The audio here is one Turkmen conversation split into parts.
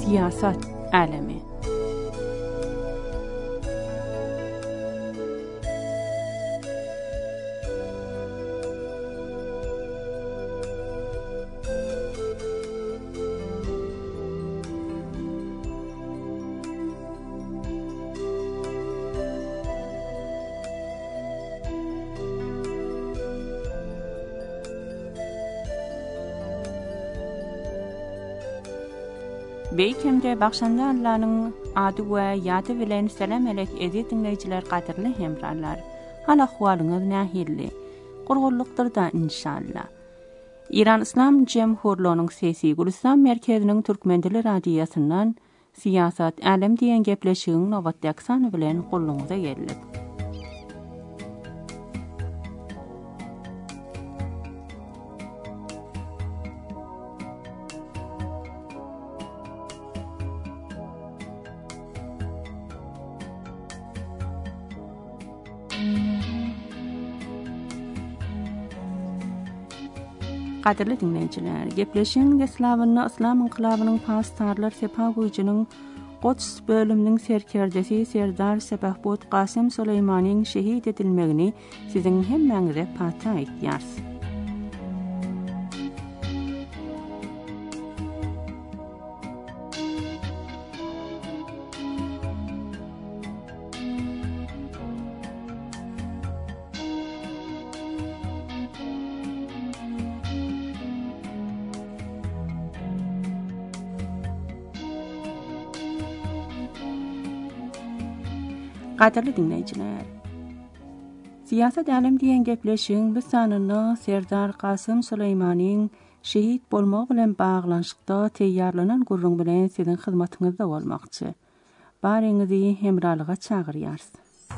Siyasat alemi. Beýkemde bagşanda Allah'ın adı we ýaty bilen selam elek ezi dinleýijiler gaderli hemrarlar. Hal ahwalyňyz nähilli? Gurgullukdyr da inşallah. İran İslam Cemhurluğunyň sesi Gülistan merkeziniň Türkmendili radiýasyndan siyasat alem diýen gepleşigiň nowat ýaksany bilen gulluňyza geldik. Gaderli dinleýijiler, gepleşiň deslawyny İslam inqilabynyň pastarlar sepa güýjüniň Qods bölüminiň serkerdesi Serdar Sebahbut Qasem Suleymanyň şehit edilmegini siziň hemmeňize pata aýtýars. Gaderli dinleýijiler, siyasat alem diýen gepleşiň bu sanyny Serdar Qasem Suleymanyň şehit bolmagy bilen baglanşykda teýýarlanan gurrun bilen siziň hyzmatyňyzda bolmakçy. Baryňyzy hemralyga çagyrýars.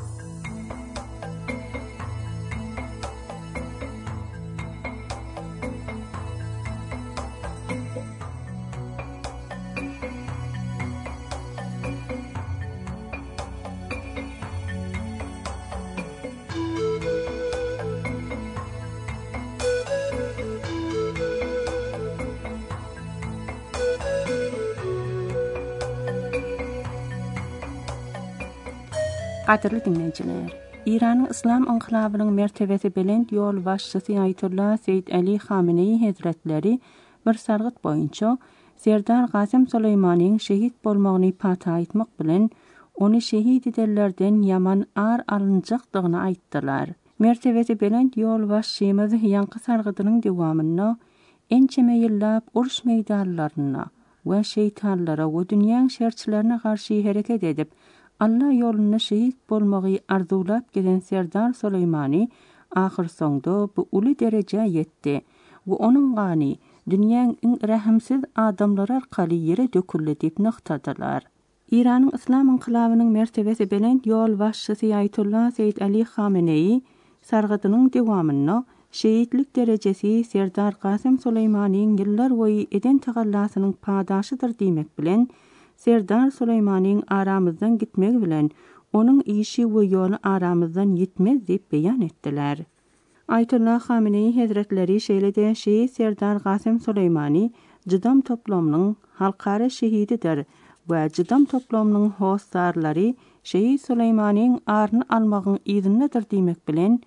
Gaderli dinleýijiler, İranyň İslam inqilabynyň mertebesi belend ýol başçysy Aýatullah Seyyid Ali Hamenei Hazretleri bir sargyt boýunça Serdar Qasem Suleymanyň şehit bolmagyny pata aýtmak bilen onu şehit edenlerden ýaman ar alynjakdygyny aýtdylar. Mertebesi belend ýol başçymyz ýanky sargydynyň dowamyna ençeme ýyllap uruş meýdanlaryna we şeytanlara we dünýäň şerçilerine garşy hereket edip Allah ýoluna şehit bolmagy arzulap gelen Serdar Suleymany ahir soňda bu uly derece ýetdi we onuň gany dünýäň iň rahimsiz adamlar arkaly ýere döküldi diýip noktadylar. İranyň İslam inqilabynyň mertebesi belend ýol başçysy Aýatullah Seyyid Ali Hamenei sargydynyň dowamyna şehitlik derecesi Serdar Qasem Suleymanyň ýyllar boýy eden tagallasynyň padaşydyr diýmek bilen Serdar Suleymanyň aramyzdan gitmegi bilen onuň işi we ýoly aramyzdan ýitmez diýip beýan etdiler. Aýatullah Hamenei Hazretleri şeýle şehit Serdar Qasem Suleymany Jydam toplamynyň halkara şehididir we Jydam toplamynyň hostarlary şehit Suleymanyň aryny almagyň izindedir diýmek bilen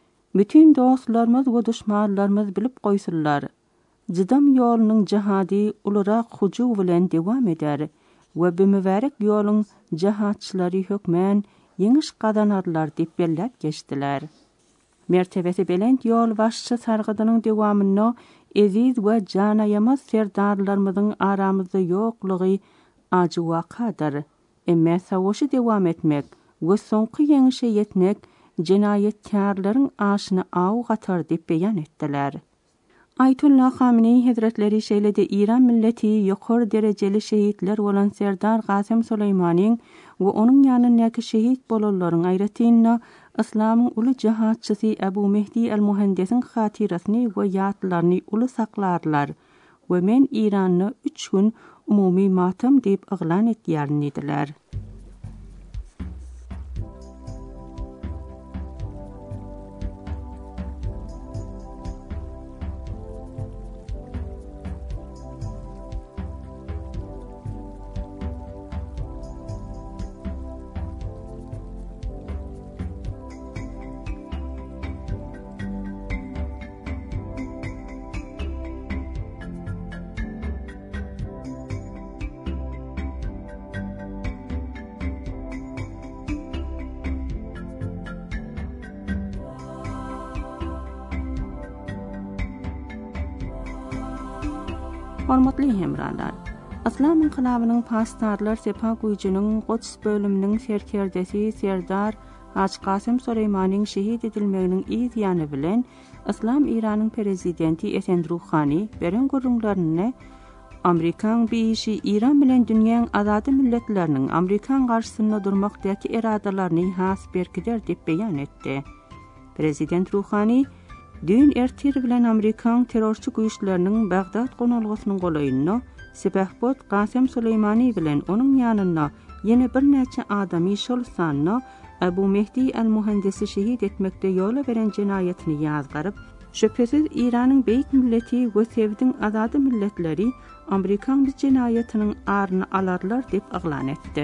bütün dostlarymyz we düşmanlarymyz bilip goýsunlar. Jydam ýolunyň jihady ulara huju bilen dewam eder. We bu mübarek ýoluň jahatçylary hökmen ýeňiş gadanarlar diýip bellep geçdiler. Mertebesi belend ýol başçy sargydynyň dowamyna eziz we janaýamaz serdarlarymyzyň aramyzda ýoklugy acı wakadyr. Emme savaşy dewam etmek we soňky ýeňişe ýetmek jinayetkarlaryň aşyny aw gatar diýip beýan etdiler. Aýatullah Hamenei Hazretleri şeýle İran milleti ýokary derejeli şehitler bolan Serdar Qasem Suleymanyň we onuň ýanyndaky şehit bolanlaryň aýratyna İslamyň uly jihatçysy Abu Mehdi el-Muhandisiň hatirasyny we ýatlaryny uly saklarlar we men İranyny 3 gün umumy matam diýip yglan etýärdiler. Hormatly hemralar. Islam inqilabynyň pastarlar sepa güýjüniň Quds bölüminiň serkerdesi Serdar Haç Qasem Suleymanyň şehit edilmeginiň ýany bilen Islam Iranyň prezidenti Esen Ruhani beren görüňlerini Amerikan biýişi İran bilen dünýäň azady milletleriniň Amerikan garşysynda durmakdaky eradalaryny has berkider diýip beýan etdi. Prezident Ruhani dün ertir bilen Amerikan terrorçy güýçleriniň Bagdad gonalgysynyň golaýynyna sebäpbot Qasem Suleymani bilen onuň ýanyna ýene bir näçe adamy şol sanna Abu Mehdi el-Muhandisi şehit etmekde ýola beren jinayetini ýazgaryp, şüphesiz İranyň beýik milleti we sevdiň azady milletleri Amerikan bu jinayetiniň aryny alarlar diýip aglan etdi.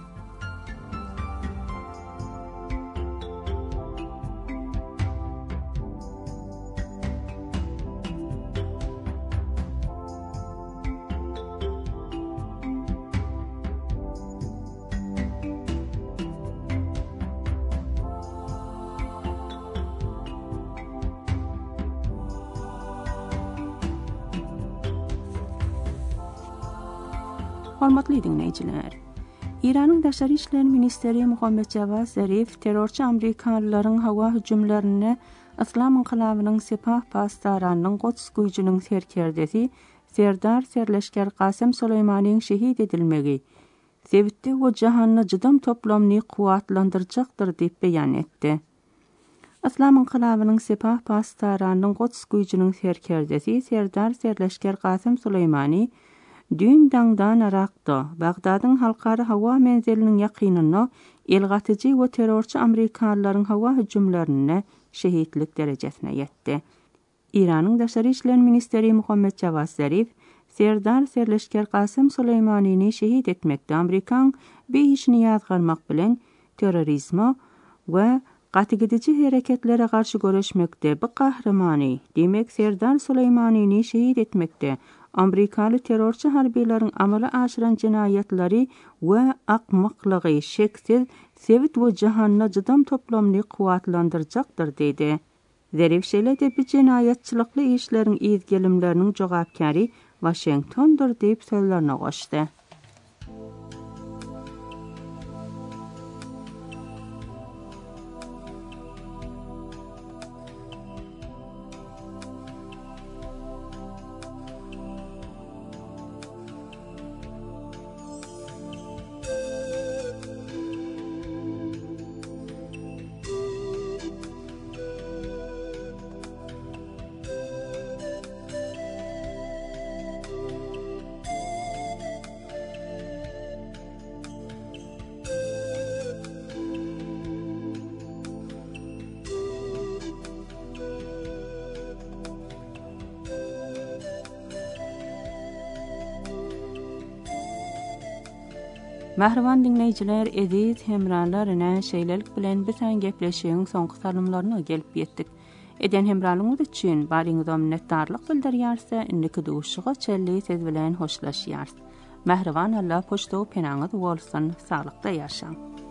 Hormatly dinleyijiler. İranyň Daşary işler ministeri Muhammed Javad Zarif terrorçy Amerikanlylaryň hawa hüjümlerine Islam inqilabynyň sepah pastaranyň Quds güýjüniň serkerdesi Serdar Serleşker Qasem Suleymanyň şehit edilmegi sebitde we jahanyny jydam toplamny kuwatlandyrjakdyr diýip beýan etdi. Islam inqilabynyň sepah pastaranyň Quds güýjüniň serkerdesi Serdar Serleşker Qasem Suleymany dün dangdan arakda Bagdadyň halkary hawa menzeliniň ýakynyna elgatyjy we terrorçy Amerikanlylaryň hawa hüjümlerine şehitlik derejesine ýetdi. İranyň Daşary işler ministeri Muhammed Javad Zarif Serdar Serleşker Qasem Suleymanyny şehit etmekde Amerikan beýişini ýazgarmak bilen terrorizma we gatygydyjy hereketlere garşy göreşmekde bu kahramany demek Serdar Suleymanyny şehit etmekde Amerikaly terrorçy harbiýlaryň amala aşyran jinayetleri we akmaklygy şeksiz sevit we jahanyna jydam toplamny kuwatlandyrjakdyr diýdi. Zarif şeýle bu jinayetçilikli işleriň izgelimleriniň jogapkary Washingtondyr diýip sözlerine goşdy. Mähriban dinleyijiler, eziz hemralar ene şeýlelik bilen bilen gepleşýän soňky salymlaryna gelip ýetdik. Eden hemralyňyz üçin baryňyza minnetdarlyk bildirýärse, indiki duşuga çelli siz bilen hoşlaşýar. Mähriban Allah poştow penaňyz bolsun, saglykda ýaşaň.